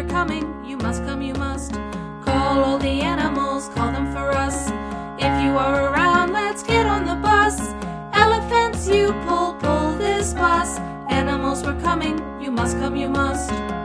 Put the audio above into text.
they're coming, you must come, you must. Call all the animals, call them for us. If you are around, let's get on the bus. Elephants, you pull this bus. Animals, we're coming, you must come, you must.